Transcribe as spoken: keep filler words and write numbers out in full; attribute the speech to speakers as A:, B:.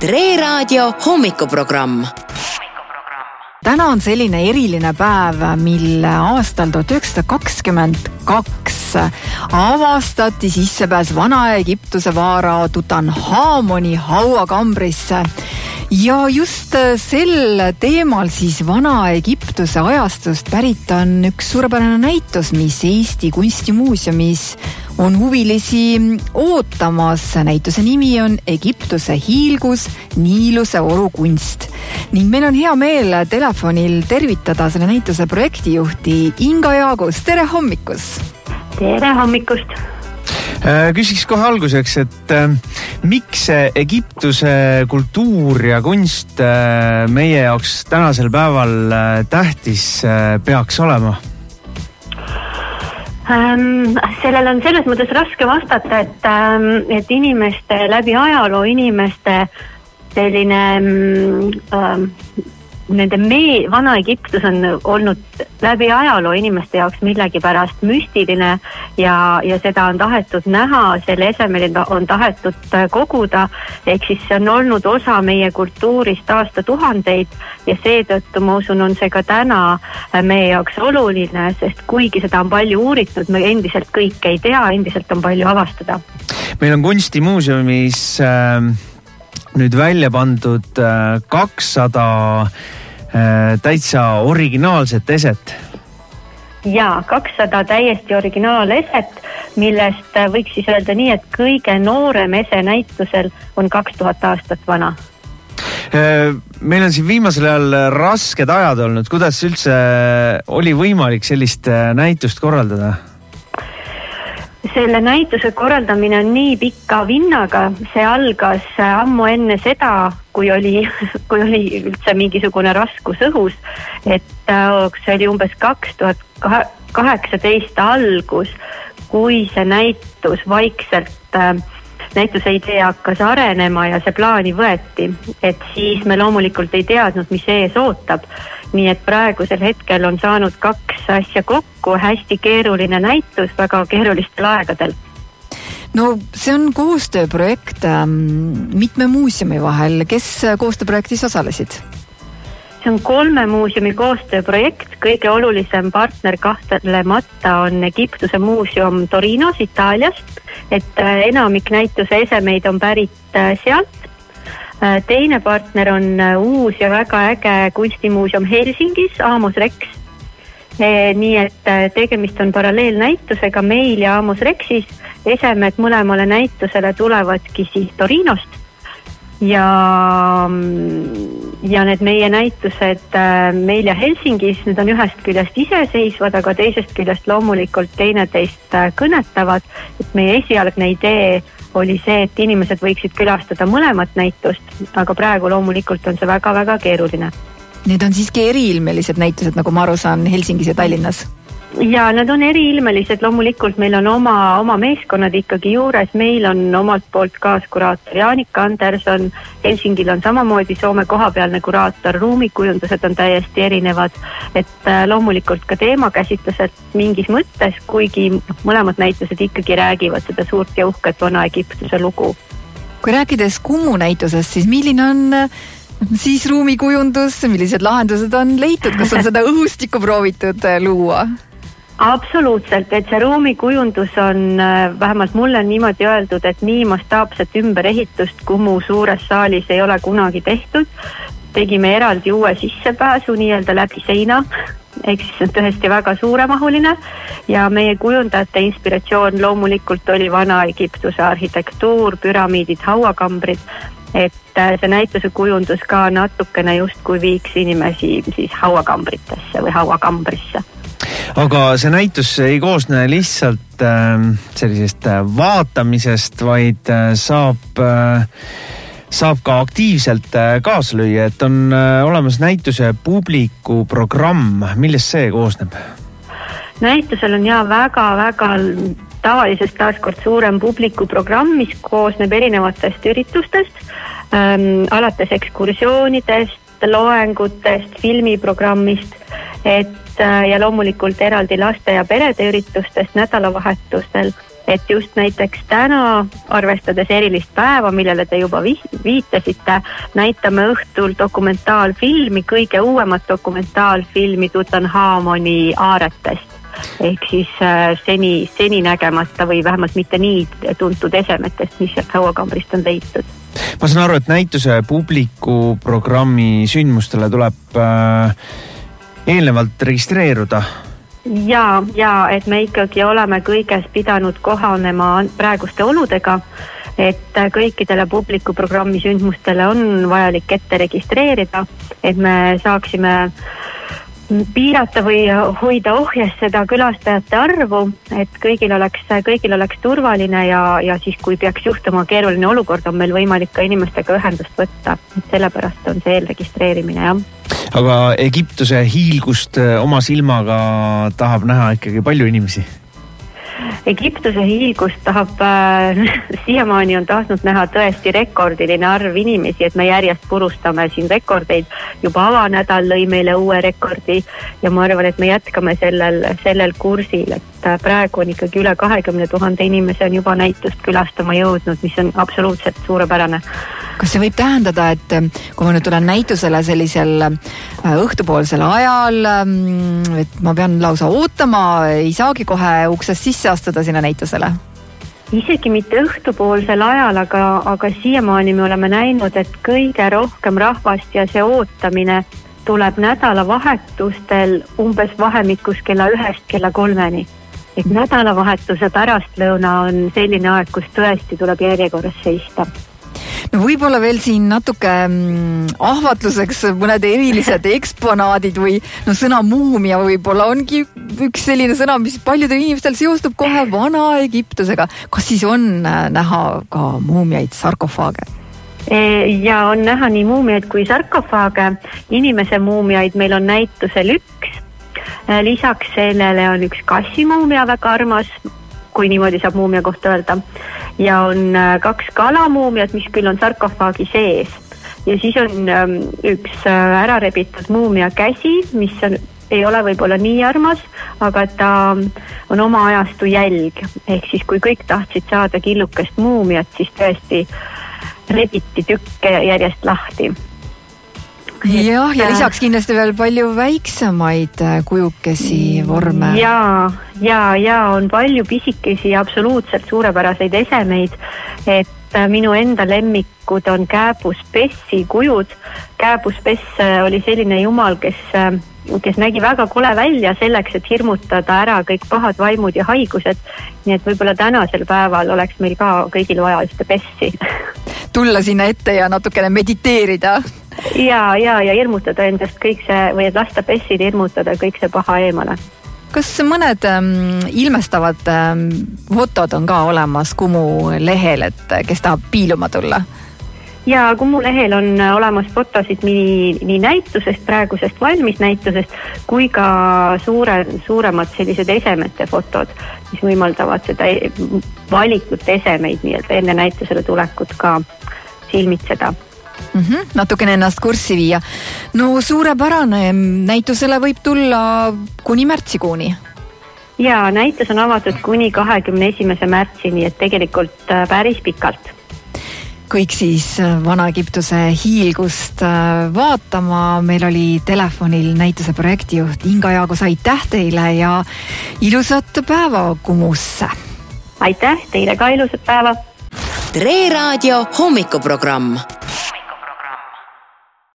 A: Tre Raadio hommikuprogramm.
B: Täna on selline eriline päev, mil aastal tuhat üheksasada kakskümmend kaks avastati sissepääs Vana-Egiptuse vaara Tutanhamoni hauakambrisse. Ja just sel teemal siis Vana-Egiptuse ajastust pärit on üks suurepärane näitus, mis Eesti Kunstimuuseumis on huvilisi ootamas. Näituse nimi on Egiptuse hiilgus, Niiluse orukunst. Ning meil on hea meel telefonil tervitada selle näituse projektijuhti Inga Jaagus. Tere hommikus!
C: Tere hommikust!
D: Küsiks kohe alguseks, et äh, miks Egiptuse kultuur ja kunst äh, meie jaoks tänasel päeval äh, tähtis äh, peaks olema?
C: Ähm, sellel on selles mõttes raske vastata, et, ähm, et inimeste läbi ajaloo inimeste selline ähm, nende mee, Vana-Egiptus on olnud läbi ajaloo inimeste jaoks millegi pärast müstiline ja, ja seda on tahetud näha, selle esemel on tahetud koguda, ehk siis see on olnud osa meie kultuurist aastatuhandeid ja seetõttu ma usun, on see ka täna meie jaoks oluline, sest kuigi seda on palju uuritud, me endiselt kõike ei tea, endiselt on palju avastada.
D: Meil on Kunstimuuseumis äh... nüüd välja pandud kakssada täitsa originaalset eset.
C: Jaa, kakssada täiesti originaaleset, millest võiks siis öelda nii, et kõige noorem ese näitusel on kaks tuhat aastat vana.
D: Meil on siin viimasel ajal rasked ajad olnud. Kuidas üldse oli võimalik sellist näitust korraldada?
C: Selle näituse korraldamine on nii pikka vinnaga, see algas ammu enne seda, kui oli, kui oli üldse mingisugune raskus õhus, et see oli umbes kaks tuhat kaheksateist algus, kui see näitus vaikselt, näituse idee hakkas arenema ja see plaani võeti, et siis me loomulikult ei teadnud, mis ees ootab. Nii et praegusel hetkel on saanud kaks asja kokku, hästi keeruline näitus väga keerulistel aegadel.
B: No see on koostööprojekt mitme muuseumi vahel. Kes koostööprojektis osalesid?
C: See on kolme muuseumi koostööprojekt. Kõige olulisem partner kahtlemata on Egiptuse muuseum Torinos, Itaalias, et enamik näituse esemeid on pärit sealt. Teine partner on uus ja väga äge kunstimuuseum Helsingis, Amos Rex. Nii et tegemist on paralleelnäitusega meil ja Amos Rexis. Esemed mõlemale näitusele tulevadki siis Torinost. Ja, ja need meie näitused meil ja Helsingis, need on ühest küljest iseseisvad, aga teisest küljest loomulikult teineteist kõnetavad. Et meie esialgne idee oli see, et inimesed võiksid külastada mõlemat näitust, aga praegu loomulikult on see väga-väga keeruline.
B: Need on siiski eriilmelised näitused, nagu ma aru saan, Helsingis ja Tallinnas?
C: Ja nad on eriilmelised, loomulikult meil on oma, oma meeskonnad ikkagi juures, meil on omalt poolt kaaskuraator Jaanika Anderson, Helsingil on samamoodi Soome kohapealne kuraator, ruumikujundused on täiesti erinevad, et loomulikult ka teemakäsitlused mingis mõttes, kuigi mõlemad näitused ikkagi räägivad seda suurt ja uhket Vana-Egiptuse lugu.
B: Kui rääkides Kumu näitusest, siis milline on siis ruumikujundus, millised lahendused on leitud, kas on seda õhustikku proovitud luua?
C: Absoluutselt, et see ruumikujundus on, vähemalt mulle on niimoodi öeldud, et nii mastaapset ümberehitust Kumu suures saalis ei ole kunagi tehtud. Tegime eraldi uue sissepääsu nii-öelda läbi seina, ehk siis on tõesti väga suuremahuline ja meie kujundajate inspiratsioon loomulikult oli Vana-Egiptuse arhitektuur, püramiidid, hauakambrid, et see näituse kujundus ka natukene just kui viiks inimesi siis hauakambritesse või hauakambrisse.
D: Aga see näitus ei koosne lihtsalt äh, sellisest vaatamisest, vaid äh, saab, äh, saab ka aktiivselt äh, kaasa lüüa, et on äh, olemas näituse publiku programm. Millest see koosneb?
C: Näitusel on jah väga-väga tavalisest taaskord suurem publiku programm, mis koosneb erinevatest üritustest, ähm, alates ekskursioonidest, loengutest, filmiprogrammist, et ja loomulikult eraldi laste ja perede üritustest nädalavahetustel et just näiteks täna, arvestades erilist päeva, millele te juba viitasite, näitame õhtul dokumentaalfilmi, kõige uuemat dokumentaalfilmi Tutankhamoni aaretest. Ehk siis seni, seni nägemata või vähemalt mitte nii tuntud esemetest, mis hauakambrist on leitud.
D: Ma saan aru, et näituse publiku programmi sündmustele tuleb äh, eelnevalt registreeruda.
C: Ja, ja, et me ikkagi oleme kõiges pidanud kohanema praeguste oludega, et kõikidele publiku programmi sündmustele on vajalik ette registreerida, et me saaksime piirata või hoida ohjes seda külastajate arvu, et kõigil oleks, kõigil oleks turvaline ja, ja siis kui peaks juhtuma keeruline olukord, on meil võimalik ka inimestega ühendust võtta, et sellepärast on see eelregistreerimine, jah.
D: Aga Egiptuse hiilgust oma silmaga tahab näha ikkagi palju inimesi?
C: Egiptuse hiilgust tahab, äh, siiamaani on tahtnud näha tõesti rekordiline arv inimesi, et me järjest purustame siin rekordeid. Juba avanädal lõi meile uue rekordi ja ma arvan, et me jätkame sellel, sellel kursil, et praegu on ikkagi üle kahekümne tuhande inimese on juba näitust külastama jõudnud, mis on absoluutselt suurepärane.
B: Kas see võib tähendada, et kui ma nüüd tulen näitusele sellisel õhtupoolsel ajal, et ma pean lausa ootama, ei saagi kohe uksest sisse astuda sinna näitusele?
C: Isegi mitte õhtupoolsel ajal, aga, aga siiamaani me oleme näinud, et kõige rohkem rahvast ja see ootamine tuleb nädalavahetustel umbes vahemikus kella ühest kella kolmeni. Et nädalavahetuse pärastlõuna on selline aeg, kus tõesti tuleb järjekorras seista.
B: No võib-olla veel siin natuke ahvatluseks mõned erilised eksponaadid või no sõna muumia võib-olla ongi üks selline sõna, mis paljudel inimestel seostub kohe vana Egiptusega. Kas siis on näha ka muumiaid, sarkofaage?
C: Ja on näha nii muumiaid kui sarkofaage. Inimese muumiaid meil on näitusel üks. Lisaks sellele on üks kassimuumia väga armas, kui niimoodi saab muumia kohta öelda. Ja on kaks kalamuumiat, mis küll on sarkofaagi sees. Ja siis on üks ära rebitud muumia käsi, mis on, ei ole võib-olla nii armas, aga ta on oma ajastu jälg. Ehk siis kui kõik tahtsid saada killukest muumiat, siis tõesti rebiti tükke järjest lahti.
B: Jah, ja lisaks kindlasti veel palju väiksemaid kujukesi vorme.
C: Ja, ja, ja on palju pisikesi absoluutselt suurepäraseid esemeid, et minu enda lemmikud on Kääbuspessi kujud. Kääbuspess oli selline jumal, kes, kes nägi väga kole välja selleks, et hirmutada ära kõik pahad vaimud ja haigused. Nii et võib-olla tänasel päeval oleks meil ka kõigil vaja ühte pessi.
B: Tulla sinna ette ja natukene mediteerida.
C: Ja, ja, ja hirmutada endast kõik see, või et lasta pessil hirmutada kõik see paha eemale.
B: Kas mõned ähm, ilmestavad ähm, fotod on ka olemas Kumu lehel, et kes tahab piiluma tulla?
C: Ja Kumu lehel on olemas fotosid nii, nii näitusest, praegusest valmis näitusest, kui ka suure, suuremad sellised esemete fotod, mis võimaldavad seda valikut esemeid nii-öelda enne näitusele tulekut ka silmitseda.
B: Mm-hmm, natukene ennast kurssi viia. No suurepärane, näitusele võib tulla kuni märtsikuuni.
C: Ja näitus on avatud kuni kahekümne esimese märtsini, et tegelikult päris pikalt.
B: Kõik siis Vana-Egiptuse hiilgust vaatama. Meil oli telefonil näituse projektijuht Inga Jaagos, aitäh teile ja ilusat päeva Kumusse.
C: Aitäh teile ka ilusat päeva.
A: Tre Raadio hommikuprogramm.